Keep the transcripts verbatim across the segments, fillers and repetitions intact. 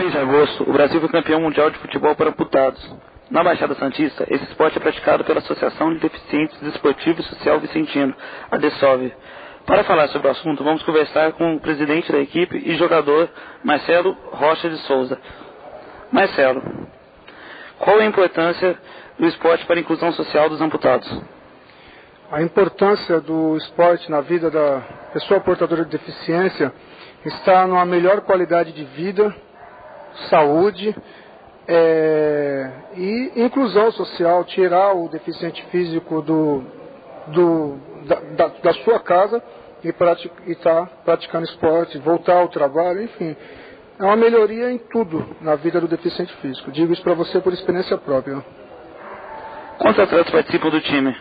seis de agosto, o Brasil foi campeão mundial de futebol para amputados. Na Baixada Santista, esse esporte é praticado pela Associação de Deficientes Desportivo e Social Vicentino, a DESOV. Para falar sobre o assunto, vamos conversar com o presidente da equipe e jogador Marcelo Rocha de Souza. Marcelo, qual é a importância do esporte para a inclusão social dos amputados? A importância do esporte na vida da pessoa portadora de deficiência está numa melhor qualidade de vida, saúde é, e inclusão social, tirar o deficiente físico do, do, da, da, da sua casa e estar praticando esporte, voltar ao trabalho, enfim. É uma melhoria em tudo na vida do deficiente físico. Digo isso para você por experiência própria. Quantos atletas participam do time?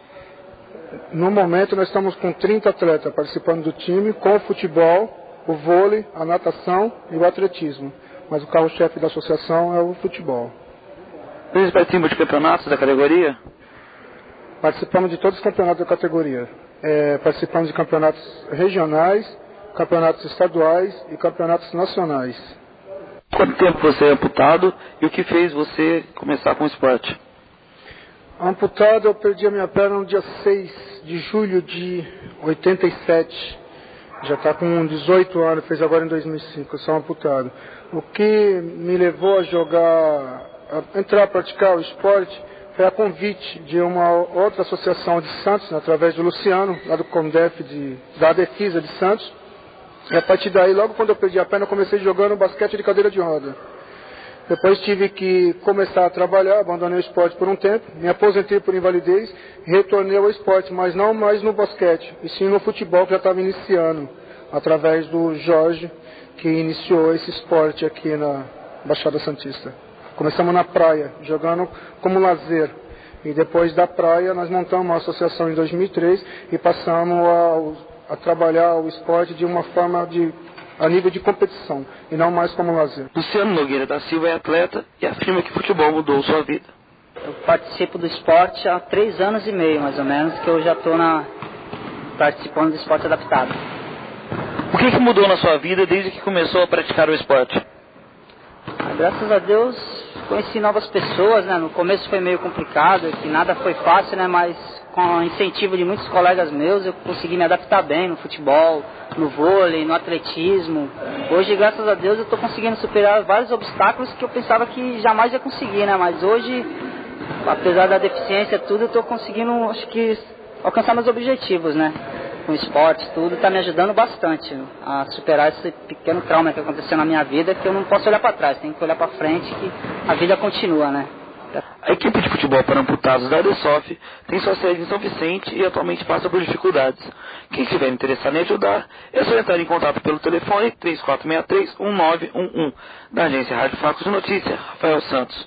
No momento nós estamos com trinta atletas participando do time, com o futebol, o vôlei, a natação e o atletismo. Mas o carro-chefe da associação é o futebol. Vocês participam de campeonatos da categoria? Participamos de todos os campeonatos da categoria. É, participamos de campeonatos regionais, campeonatos estaduais e campeonatos nacionais. Quanto tempo você é amputado e o que fez você começar com o esporte? Amputado, eu perdi a minha perna no dia seis de julho de oitenta e sete. Já está com dezoito anos, fez agora em dois mil e cinco, eu sou amputado. O que me levou a jogar, a entrar a praticar o esporte, foi a convite de uma outra associação de Santos, né, através do Luciano, lá do Condef, de, da Defisa de Santos. E a partir daí, logo quando eu perdi a perna, eu comecei jogando basquete de cadeira de roda. Depois tive que começar a trabalhar, abandonei o esporte por um tempo, me aposentei por invalidez, retornei ao esporte, mas não mais no basquete, e sim no futebol que já estava iniciando, através do Jorge, que iniciou esse esporte aqui na Baixada Santista. Começamos na praia, jogando como lazer, e depois da praia nós montamos uma associação em dois mil e três e passamos a, a trabalhar o esporte de uma forma de... a nível de competição, e não mais como lazer. Luciano Nogueira da Silva é atleta e afirma que o futebol mudou sua vida. Eu participo do esporte há três anos e meio, mais ou menos, que eu já estou participando do esporte adaptado. O que, que mudou na sua vida desde que começou a praticar o esporte? Ah, graças a Deus, conheci novas pessoas, né? No começo foi meio complicado, que nada foi fácil, né? Mas com o incentivo de muitos colegas meus, eu consegui me adaptar bem no futebol, no vôlei, no atletismo. Hoje, graças a Deus, eu estou conseguindo superar vários obstáculos que eu pensava que jamais ia conseguir, né? Mas hoje, apesar da deficiência tudo, eu estou conseguindo, acho que, alcançar meus objetivos, né? Com o esporte, tudo, está me ajudando bastante a superar esse pequeno trauma que aconteceu na minha vida, que eu não posso olhar para trás, tenho que olhar para frente, que a vida continua, né? A equipe de futebol para amputados da DESOV tem sua sede em São Vicente e atualmente passa por dificuldades. Quem estiver interessado em ajudar, é só entrar em contato pelo telefone três quatro seis três um nove um um da agência Rádio Facos de Notícia, Rafael Santos.